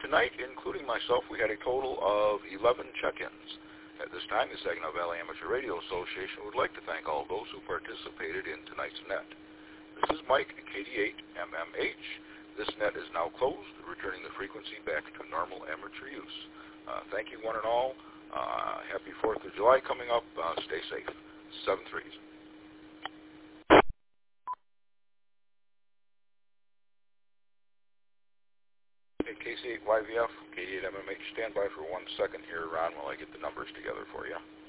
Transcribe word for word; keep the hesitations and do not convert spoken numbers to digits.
tonight, including myself, we had a total of eleven check-ins. At this time, the Saginaw Valley Amateur Radio Association would like to thank all those who participated in tonight's net. This is Mike, K D eight M M H. This net is now closed, returning the frequency back to normal amateur use. Uh, thank you, one and all. Uh, happy fourth of July coming up. Uh, stay safe. Seven threes. K C eight Y V F, K D eight M M H, stand by for one second here, Ron, while I get the numbers together for you.